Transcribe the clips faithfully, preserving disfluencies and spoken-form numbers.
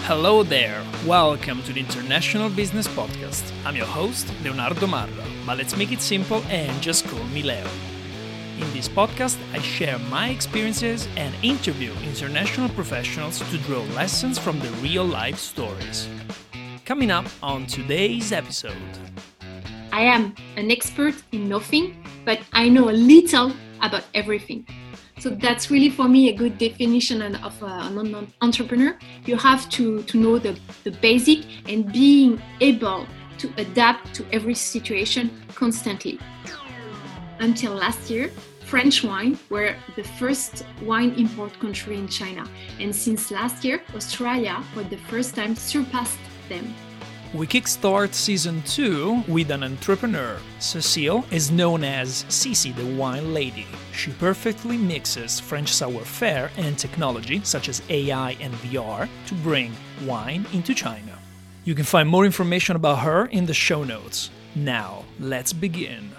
Hello there, welcome to the International Business Podcast. I'm your host, Leonardo Marra, but let's make it simple and just call me Leo. In this podcast, I share my experiences and interview international professionals to draw lessons from the real-life stories. Coming up on today's episode. I am an expert in nothing, but I know a little about everything. So that's really for me a good definition of an entrepreneur. You have to, to know the, the basic and being able to adapt to every situation constantly. Until last year, French wine were the first wine import country in China. And since last year, Australia for the first time surpassed them. We kickstart season two with an entrepreneur. Cécile is known as Cici the Wine Lady. She perfectly mixes French savoir-faire and technology such as A I and V R to bring wine into China. You can find more information about her in the show notes. Now, let's begin.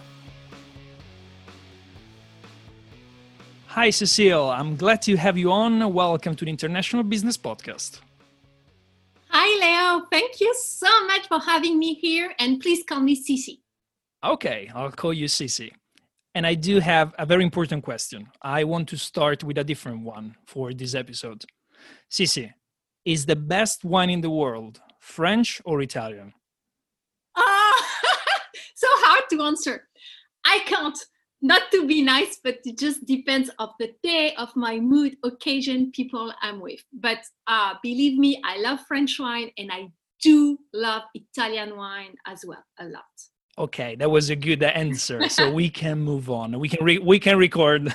Hi Cécile, I'm glad to have you on. Welcome to the International Business Podcast. Hi, Leo. Thank you so much for having me here. And please call me Cici. Okay, I'll call you Cici. And I do have a very important question. I want to start with a different one for this episode. Cici, is the best wine in the world French or Italian? Ah, so hard to answer. I can't. Not to be nice, but it just depends of the day, of my mood, occasion, people I'm with. But uh, believe me, I love French wine and I do love Italian wine as well, a lot. Okay, that was a good answer. So we can move on. We can re- we can record.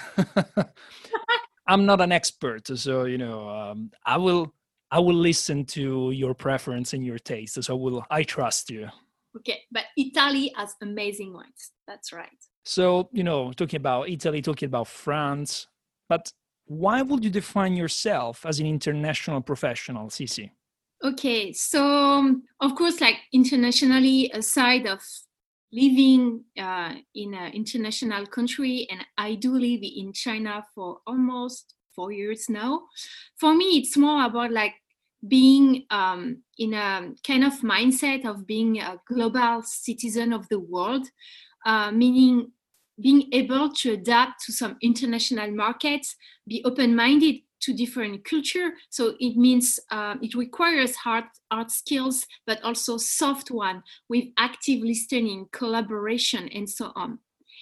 I'm not an expert, so you know, um, I will I will listen to your preference and your taste. So I will I trust you. Okay, but Italy has amazing wines. That's right. So, you know, talking about Italy, talking about France, but why would you define yourself as an international professional, Cici? Okay, so um, of course, like internationally, aside of living uh, in an international country, and I do live in China for almost four years now. For me, it's more about like being um, in a kind of mindset of being a global citizen of the world, uh, meaning being able to adapt to some international markets, be open-minded to different culture. So it means uh, it requires hard art skills, but also soft one with active listening, collaboration, and so on.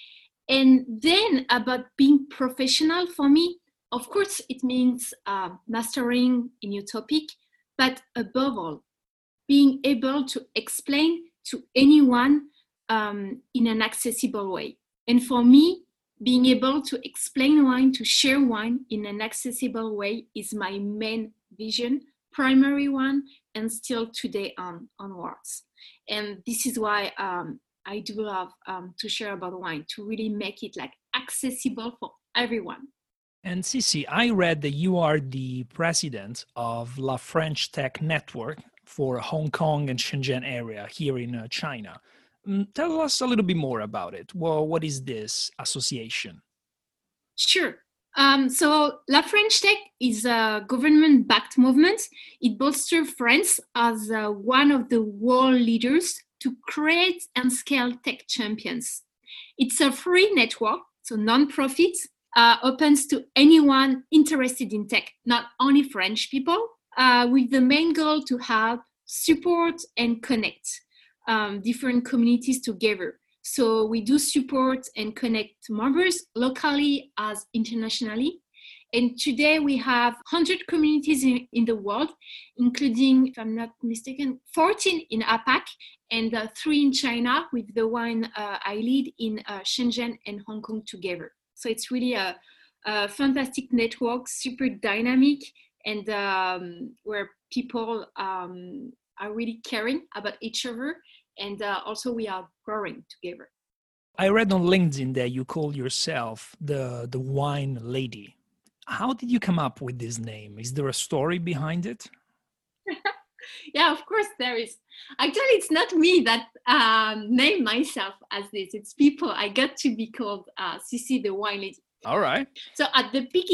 And then about being professional for me, of course, it means uh, mastering a new topic, but above all, being able to explain to anyone um, in an accessible way. And for me, being able to explain wine, to share wine in an accessible way is my main vision, primary one, and still today on onwards. And this is why um, I do love um, to share about wine, to really make it like accessible for everyone. And Cici, I read that you are the president of La French Tech Network for Hong Kong and Shenzhen area here in uh, China. Tell us a little bit more about it. Well, what is this association? Sure. Um, so La French Tech is a government-backed movement. It bolsters France as uh, one of the world leaders to create and scale tech champions. It's a free network, so non-profit, uh, opens to anyone interested in tech, not only French people, uh, with the main goal to help, support, and connect Um, different communities together. So we do support and connect members locally as internationally. And today we have one hundred communities in, in the world, including, if I'm not mistaken, fourteen in APAC and uh, three in China with the one uh, I lead in uh, Shenzhen and Hong Kong together. So it's really a, a fantastic network, super dynamic, and um, where people um, are really caring about each other, and uh, also we are growing together. I read on LinkedIn that you call yourself the the wine lady. How did you come up with this name? Is there a story behind it? Yeah, of course there is. Actually, it's not me that um, named myself as this. It's people. I got to be called uh, Cici the wine lady. All right. So at the beginning,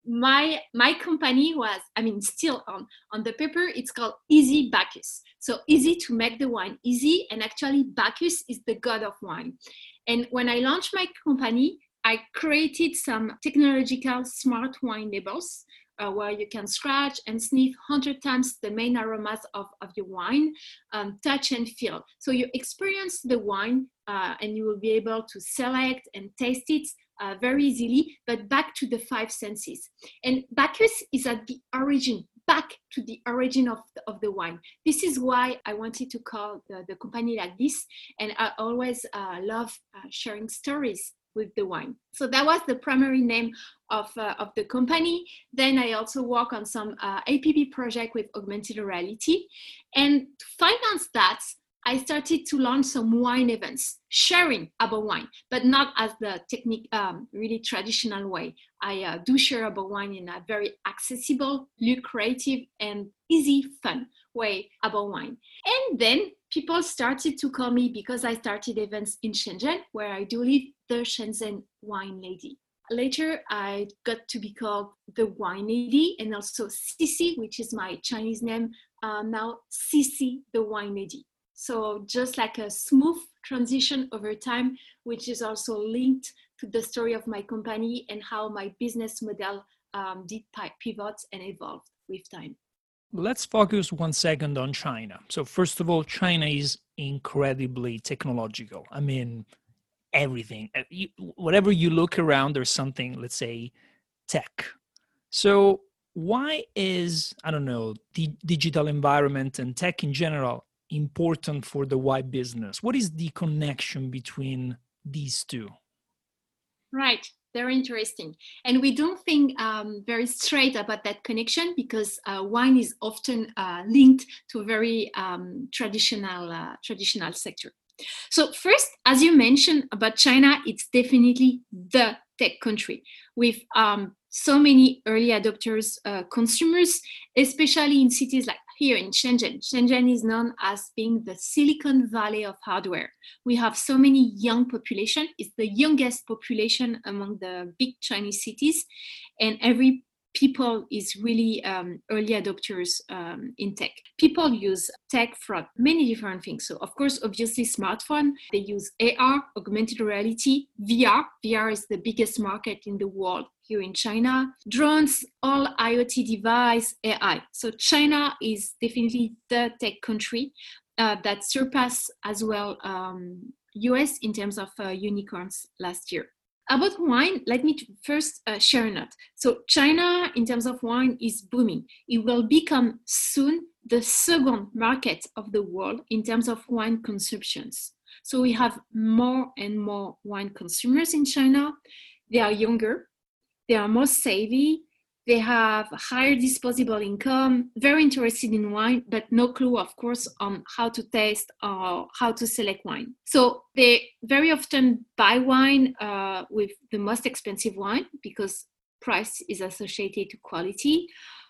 my my company was, I mean, still on on the paper, it's called Easy Bacchus. So easy to make the wine easy, and actually Bacchus is the god of wine. And when I launched my company, I created some technological smart wine labels uh, where you can scratch and sniff one hundred times the main aromas of, of your wine, um, touch and feel. So you experience the wine uh, and you will be able to select and taste it uh, very easily, but back to the five senses. And Bacchus is at the origin, back to the origin of the, of the wine. This is why I wanted to call the, the company like this. And I always uh, love uh, sharing stories with the wine. So that was the primary name of, uh, of the company. Then I also work on some uh, A P P project with augmented reality. And to finance that, I started to launch some wine events, sharing about wine, but not as the technique, um, really traditional way. I uh, do share about wine in a very accessible, lucrative, and easy, fun way about wine. And then people started to call me, because I started events in Shenzhen, where I do live, the Shenzhen Wine Lady. Later, I got to be called the Wine Lady, and also Cici, which is my Chinese name, uh, now Cici, the Wine Lady. So just like a smooth transition over time, which is also linked to the story of my company and how my business model um, did pivot and evolve with time. Let's focus one second on China. So first of all, China is incredibly technological. I mean, everything, you, whatever you look around, there's something, let's say, tech. So why is, I don't know, the digital environment and tech in general important for the wine business? What is the connection between these two? Right, very interesting. And we don't think um, very straight about that connection, because uh, wine is often uh, linked to a very um, traditional, uh, traditional sector. So first, as you mentioned about China, it's definitely the tech country with um, so many early adopters, uh, consumers, especially in cities like here in Shenzhen. Shenzhen is known as being the Silicon Valley of hardware. We have so many young population. It's the youngest population among the big Chinese cities, and every people is really um, early adopters um, in tech. People use tech for many different things. So of course, obviously smartphone, they use A R, augmented reality, V R. V R is the biggest market in the world here in China. Drones, all IoT device, A I. So China is definitely the tech country uh, that surpassed as well um, U S in terms of uh, unicorns last year. About wine, let me first uh, share a note. So China, in terms of wine, is booming. It will become soon the second market of the world in terms of wine consumptions. So we have more and more wine consumers in China. They are younger, they are more savvy, they have higher disposable income, very interested in wine, but no clue, of course, on how to taste or how to select wine. So they very often buy wine uh, with the most expensive wine, because price is associated to quality,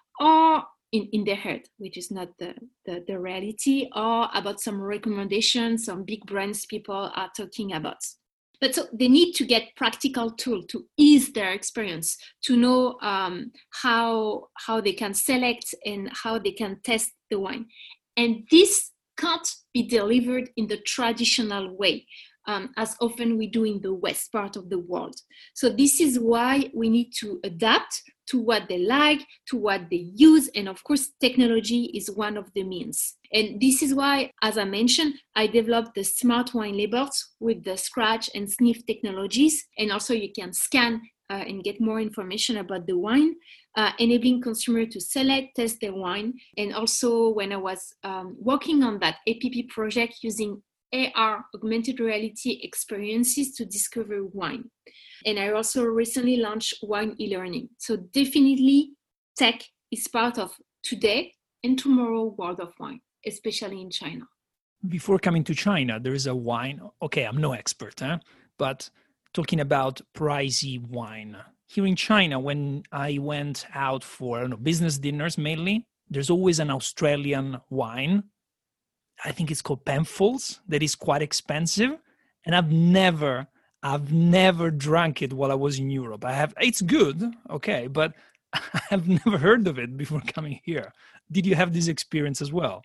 or in, in their head, which is not the, the, the reality, or about some recommendations, some big brands people are talking about. But so they need to get practical tool to ease their experience, to know um, how, how they can select and how they can test the wine. And this can't be delivered in the traditional way, um, as often we do in the West part of the world. So this is why we need to adapt to what they like, to what they use. And of course, technology is one of the means. And this is why, as I mentioned, I developed the smart wine labels with the scratch and sniff technologies. And also you can scan uh, and get more information about the wine, uh, enabling consumers to select, test their wine. And also when I was um, working on that A P P project using A R, augmented reality experiences to discover wine. And I also recently launched wine e-learning. So definitely tech is part of today and tomorrow world of wine, especially in China. Before coming to China, there is a wine. Okay, I'm no expert, huh? But talking about pricey wine. Here in China, when I went out for I don't know, business dinners mainly, there's always an Australian wine. I think it's called Penfolds, that is quite expensive. And I've never, I've never drank it while I was in Europe. I have, it's good, okay, but I've never heard of it before coming here. Did you have this experience as well?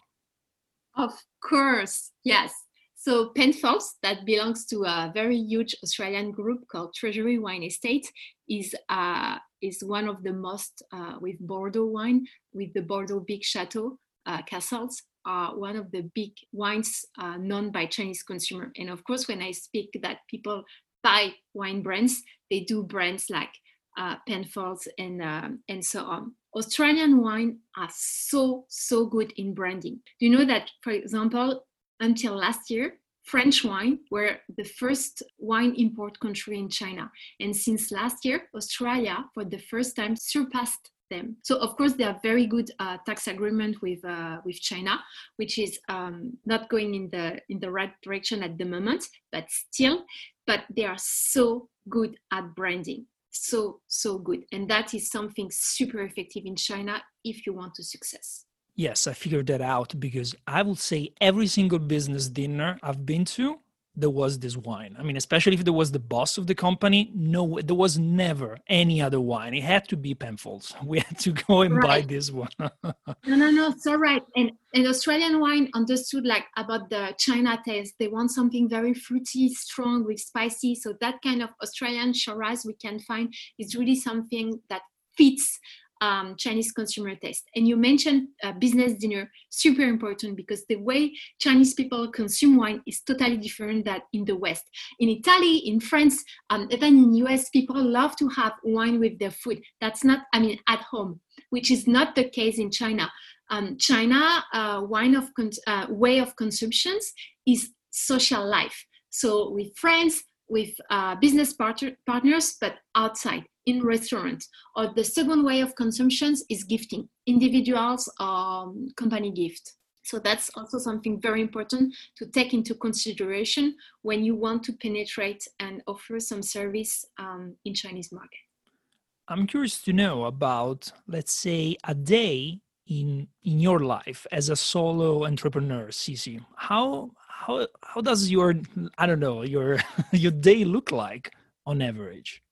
Of course, yes. So Penfolds, that belongs to a very huge Australian group called Treasury Wine Estate, is uh, is one of the most uh, with Bordeaux wine, with the Bordeaux Big Chateau uh, castles, are one of the big wines uh, known by Chinese consumer. And of course, when I speak that people buy wine brands, they do brands like uh, Penfolds and um, and so on. Australian wine are so, so good in branding. Do you know that, for example, until last year, French wine were the first wine import country in China. And since last year, Australia, for the first time, surpassed them. So, of course, they have very good uh, tax agreement with uh, with China, which is um, not going in the in the right direction at the moment, but still, but they are so good at branding. So, so good. And that is something super effective in China if you want to success. Yes, I figured that out because I would say every single business dinner I've been to, there was this wine. I mean, especially if there was the boss of the company, no, there was never any other wine. It had to be Penfolds. We had to go and right. buy this one. no, no, no, so right. And, and Australian wine understood like about the China taste. They want something very fruity, strong with spicy. So that kind of Australian Shiraz we can find is really something that fits Um, Chinese consumer taste. And you mentioned uh, business dinner, super important because the way Chinese people consume wine is totally different than in the West. In Italy, in France, um, even in U S, people love to have wine with their food. That's not, I mean, at home, which is not the case in China. Um, China, uh, wine of con- uh, way of consumptions is social life. So with friends, with uh, business part- partners, but outside in restaurants. Or the second way of consumption is gifting, individuals or um, company gift. So that's also something very important to take into consideration when you want to penetrate and offer some service um, in Chinese market. I'm curious to know about, let's say, a day in in your life as a solo entrepreneur, Cici. How how how does your I don't know your your day look like on average?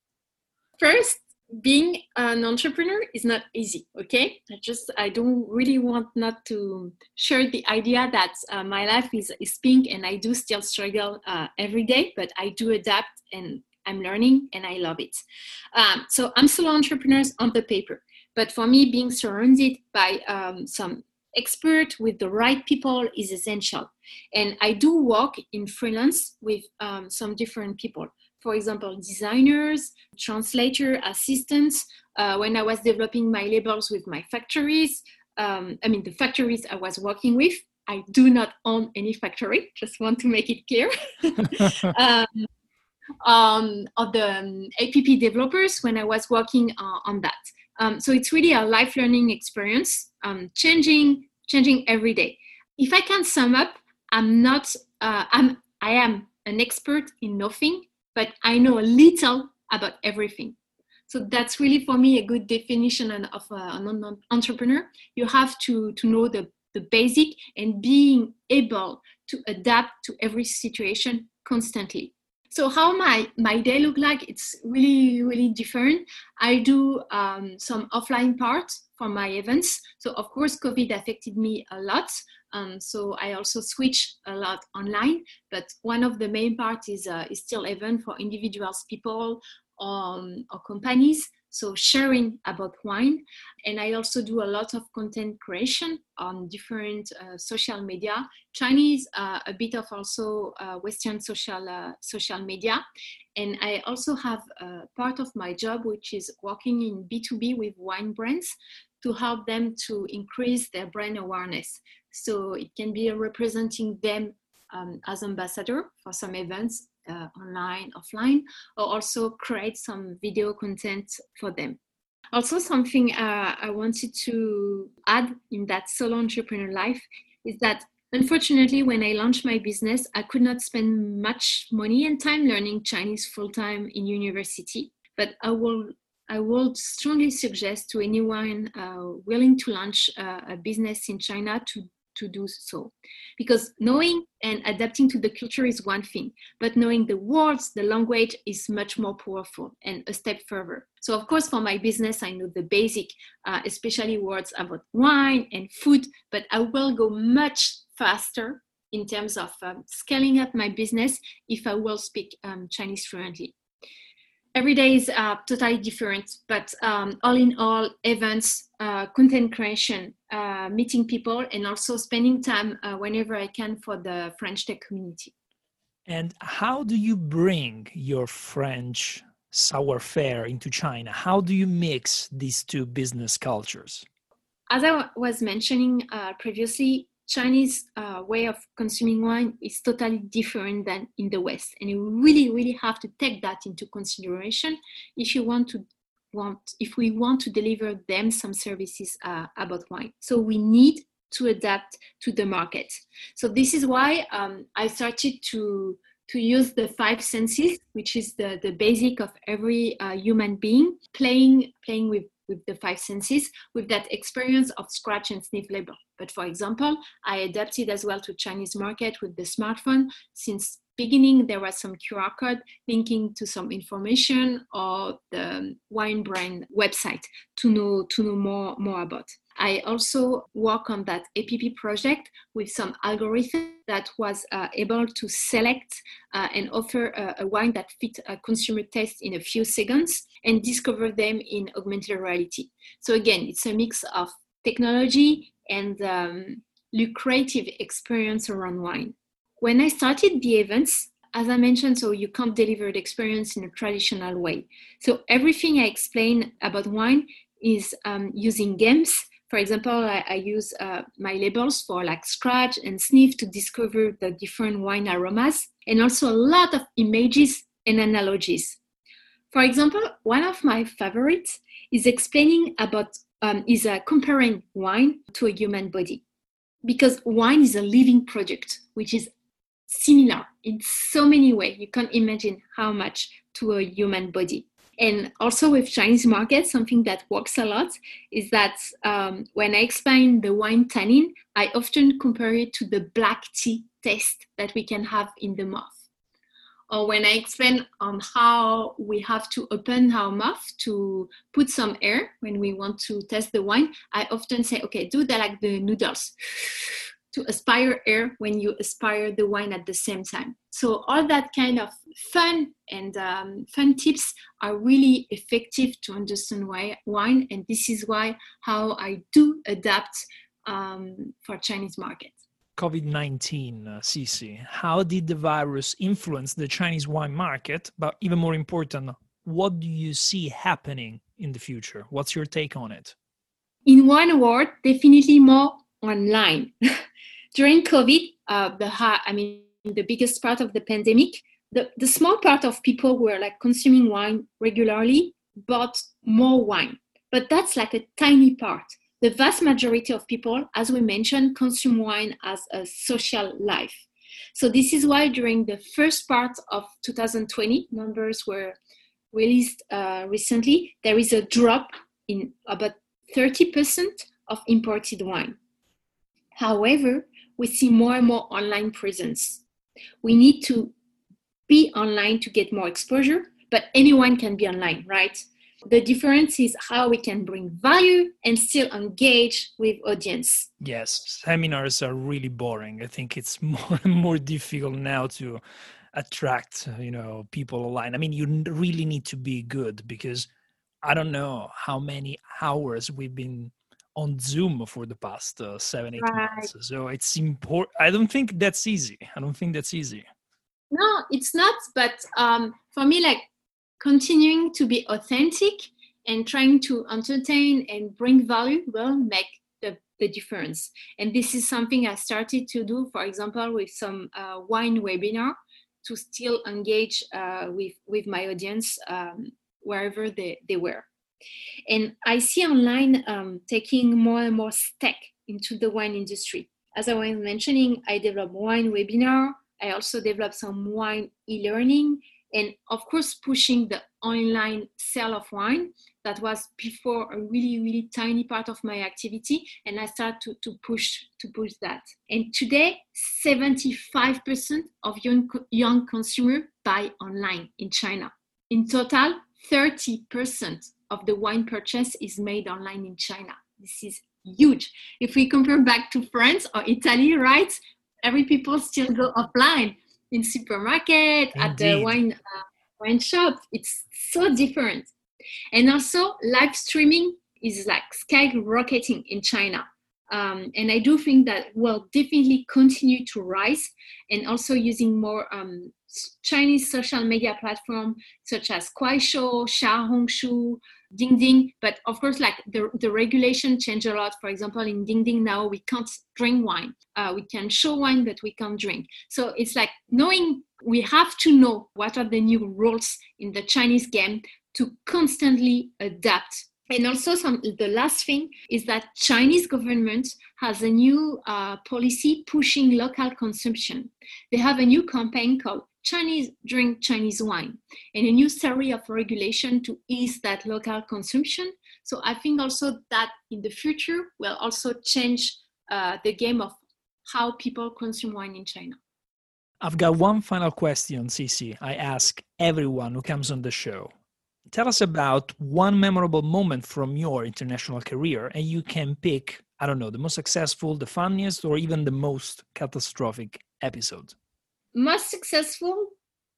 First, being an entrepreneur is not easy. Okay, I just I don't really want not to share the idea that uh, my life is is pink and I do still struggle uh, every day, but I do adapt and I'm learning and I love it. Um, so I'm solo entrepreneurs on the paper, but for me, being surrounded by um, some expert with the right people is essential. And I do work in freelance with um, some different people. For example, designers, translator, assistants. Uh, when I was developing my labels with my factories, um, I mean, the factories I was working with, I do not own any factory, just want to make it clear. um, um, of the um, A P P developers when I was working uh, on that. Um, so it's really a life learning experience, um, changing, changing every day. If I can sum up, I'm not, uh, I'm, I am an expert in nothing, but I know a little about everything. So that's really for me a good definition of an entrepreneur. You have to, to know the, the basic and being able to adapt to every situation constantly. So how my, my day look like, it's really, really different. I do um, some offline parts for my events. So of course, COVID affected me a lot. Um, so I also switch a lot online, but one of the main parts is, uh, is still event for individuals, people um, or companies. So sharing about wine. And I also do a lot of content creation on different uh, social media, Chinese, uh, a bit of also uh, Western social, uh, social media. And I also have a part of my job, which is working in B two B with wine brands to help them to increase their brand awareness. So it can be representing them um, as ambassador for some events, Uh, online, offline, or also create some video content for them. Also, something uh, I wanted to add in that solo entrepreneur life is that unfortunately, when I launched my business, I could not spend much money and time learning Chinese full-time in university. But I will I would strongly suggest to anyone uh, willing to launch uh, a business in China to to do so. Because knowing and adapting to the culture is one thing, but knowing the words, the language is much more powerful and a step further. So of course, for my business, I know the basic, uh, especially words about wine and food, but I will go much faster in terms of um, scaling up my business if I will speak um, Chinese fluently. Every day is uh, totally different, but um, all in all, events, uh, content creation, uh, meeting people, and also spending time uh, whenever I can for the French tech community. And how do you bring your French savoir-faire into China? How do you mix these two business cultures? As I w- was mentioning uh, previously, Chinese uh, way of consuming wine is totally different than in the West. And you really, really have to take that into consideration if you want to want, if we want to deliver them some services uh, about wine. So we need to adapt to the market. So this is why um, I started to to use the five senses, which is the, the basic of every uh, human being, playing playing with with the five senses, with that experience of scratch and sniff label. But for example, I adapted as well to Chinese market with the smartphone. Since beginning, there was some Q R code linking to some information or the wine brand website to know to know more, more about. I also work on that app project with some algorithm that was uh, able to select uh, and offer a, a wine that fit a consumer taste in a few seconds and discover them in augmented reality. So again, it's a mix of technology and um, lucrative experience around wine. When I started the events, as I mentioned, so you can't deliver the experience in a traditional way. So everything I explain about wine is um, using games. For example, I, I use uh, my labels for like scratch and sniff to discover the different wine aromas, and also a lot of images and analogies. For example, one of my favorites is explaining about, um, is uh, comparing wine to a human body. Because wine is a living product, which is similar in so many ways. You can't imagine how much to a human body. And also with Chinese market, something that works a lot is that um, when I explain the wine tannin, I often compare it to the black tea taste that we can have in the mouth. Or when I explain on how we have to open our mouth to put some air when we want to test the wine, I often say, okay, do that like the noodles, to aspire air when you aspire the wine at the same time. So all that kind of fun and um, fun tips are really effective to understand why, wine. And this is why how I do adapt um, for Chinese market. COVID nineteen, uh, Cici, how did the virus influence the Chinese wine market? But even more important, what do you see happening in the future? What's your take on it? In one word, definitely more online. During COVID, uh, the high, I mean, the biggest part of the pandemic, the, the small part of people were like consuming wine regularly, bought more wine. But that's like a tiny part. The vast majority of people, as we mentioned, consume wine as a social life. So this is why during the first part of two thousand twenty, numbers were released uh, recently, there is a drop in about thirty percent of imported wine. However, we see more and more online presence. We need to be online to get more exposure, but anyone can be online, right? The difference is how we can bring value and still engage with audience. Yes, seminars are really boring. I think it's more and more difficult now to attract, you know, people online. I mean, you really need to be good because I don't know how many hours we've been on Zoom for the past uh, seven, eight Right. months. So it's important. I don't think that's easy. I don't think that's easy. No, it's not. But um, for me, like continuing to be authentic and trying to entertain and bring value will make the, the difference. And this is something I started to do, for example, with some uh, wine webinar to still engage uh, with, with my audience um, wherever they, they were. And I see online um, taking more and more stake into the wine industry. As I was mentioning, I developed wine webinar. I also developed some wine e-learning, and of course, pushing the online sale of wine that was before a really, really tiny part of my activity. And I started to, to push to push that. And today, seventy-five percent of young, young consumers buy online in China. In total, thirty percent of the wine purchase is made online in China. This is huge. If we compare back to France or Italy, right? Every people still go offline in supermarket, Indeed. At the wine uh, wine shop. It's so different. And also live streaming is like skyrocketing in China. Um, and I do think that will definitely continue to rise, and also using more um, Chinese social media platforms such as Kuaishou, Xiaohongshu, Dingding. But of course, like the, the regulation changed a lot. For example, in Dingding now, we can't drink wine. Uh, we can show wine, but we can't drink. So it's like knowing, we have to know what are the new rules in the Chinese game to constantly adapt. And also some, the last thing is that Chinese government has a new uh, policy pushing local consumption. They have a new campaign called Chinese Drink Chinese Wine, and a new series of regulation to ease that local consumption. So I think also that in the future will also change uh, the game of how people consume wine in China. I've got one final question, Cici. I ask everyone who comes on the show. Tell us about one memorable moment from your international career, and you can pick, I don't know, the most successful, the funniest, or even the most catastrophic episode. Most successful,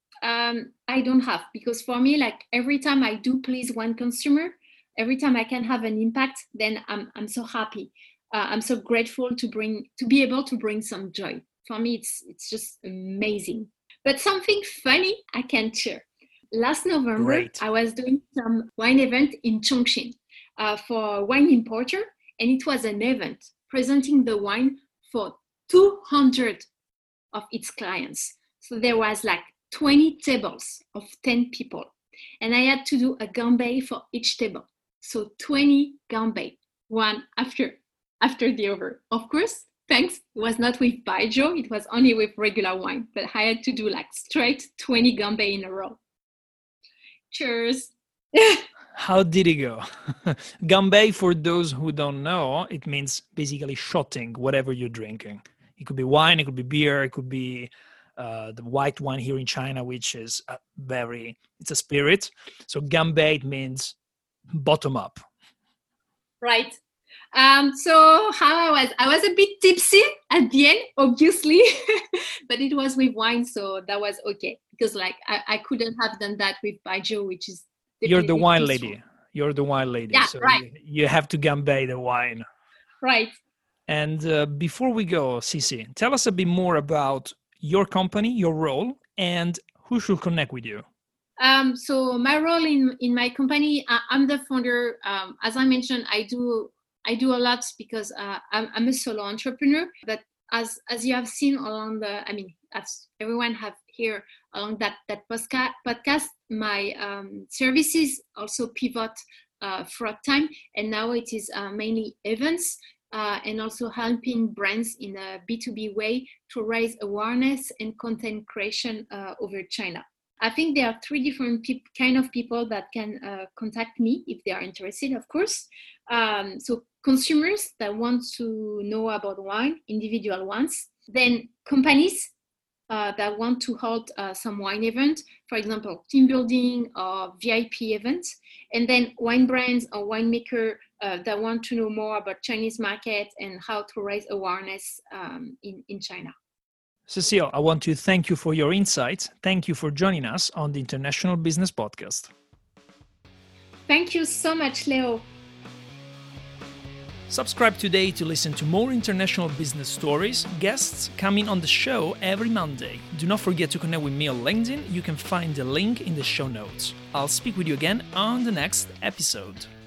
um, I don't have, because for me, like every time I do please one consumer, every time I can have an impact, then I'm I'm so happy. Uh, I'm so grateful to bring to be able to bring some joy. For me, it's it's just amazing. But something funny I can share. Last November, Great. I was doing some wine event in Chongqing uh, for a wine importer, and it was an event presenting the wine for two hundred of its clients. So there was like twenty tables of ten people, and I had to do a gambay for each table. So twenty gambay, one after after the other. Of course, thanks, it was not with Baijiu, it was only with regular wine, but I had to do like straight twenty gambay in a row. Cheers. How did it go? Gambay, for those who don't know, it means basically shotting whatever you're drinking. It could be wine, it could be beer, it could be uh, the white wine here in China, which is a very, it's a spirit. So gambay, it means bottom up. Right. Um, so how I was, I was a bit tipsy at the end, obviously, but it was with wine, so that was okay. Because like I, I couldn't have done that with Baijiu, which is You're the wine peaceful. lady. You're the wine lady. Yeah, so right. you, you have to gambay the wine. Right. And uh, before we go, Cici, tell us a bit more about your company, your role, and who should connect with you. Um, so my role in, in my company, I, I'm the founder. Um, as I mentioned, I do I do a lot because uh, I'm, I'm a solo entrepreneur. But as as you have seen along the, I mean, as everyone have here along that that podcast, my um, services also pivot uh, throughout time, and now it is uh, mainly events. Uh, and also helping brands in a B two B way to raise awareness and content creation uh, over China. I think there are three different pe- kind of people that can uh, contact me if they are interested, of course. Um, so consumers that want to know about wine, individual ones. Then companies uh, that want to hold uh, some wine event, for example, team building or V I P events. And then wine brands or winemaker uh, that want to know more about Chinese market and how to raise awareness um, in, in China. Cécile, I want to thank you for your insights. Thank you for joining us on the International Business Podcast. Thank you so much, Leo. Subscribe today to listen to more international business stories, guests coming on the show every Monday. Do not forget to connect with me on LinkedIn. You can find the link in the show notes. I'll speak with you again on the next episode.